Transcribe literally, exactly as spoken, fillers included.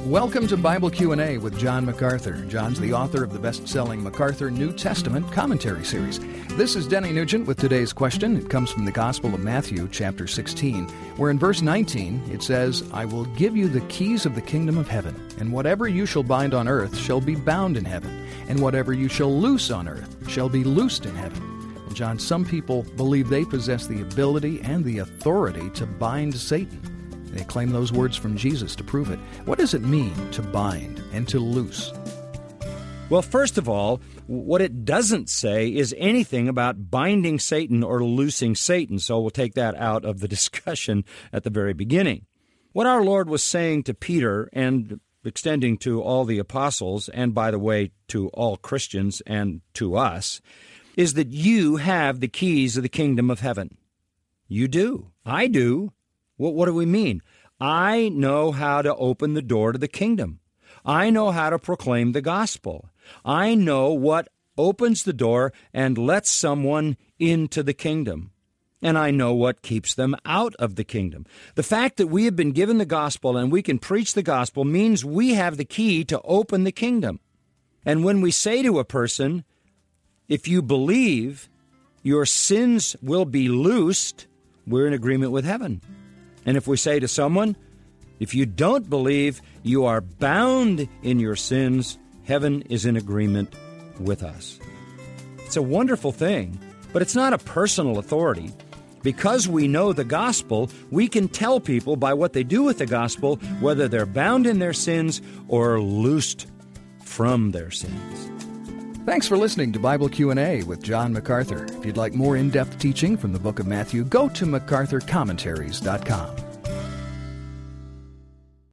Welcome to Bible Q and A with John MacArthur. John's the author of the best-selling MacArthur New Testament Commentary Series. This is Denny Nugent with today's question. It comes from the Gospel of Matthew, chapter sixteen, where in verse nineteen it says, "I will give you the keys of the kingdom of heaven, and whatever you shall bind on earth shall be bound in heaven, and whatever you shall loose on earth shall be loosed in heaven." Well, John, some people believe they possess the ability and the authority to bind Satan. They claim those words from Jesus to prove it. What does it mean to bind and to loose? Well, first of all, what it doesn't say is anything about binding Satan or loosing Satan, so we'll take that out of the discussion at the very beginning. What our Lord was saying to Peter and extending to all the apostles, and by the way, to all Christians and to us, is that you have the keys of the kingdom of heaven. You do. I do. What, what do we mean? I know how to open the door to the kingdom. I know how to proclaim the gospel. I know what opens the door and lets someone into the kingdom. And I know what keeps them out of the kingdom. The fact that we have been given the gospel and we can preach the gospel means we have the key to open the kingdom. And when we say to a person, if you believe, your sins will be loosed, we're in agreement with heaven. And if we say to someone, if you don't believe, you are bound in your sins, heaven is in agreement with us. It's a wonderful thing, but it's not a personal authority. Because we know the gospel, we can tell people by what they do with the gospel whether they're bound in their sins or loosed from their sins. Thanks for listening to Bible Q and A with John MacArthur. If you'd like more in-depth teaching from the book of Matthew, go to macarthur commentaries dot com.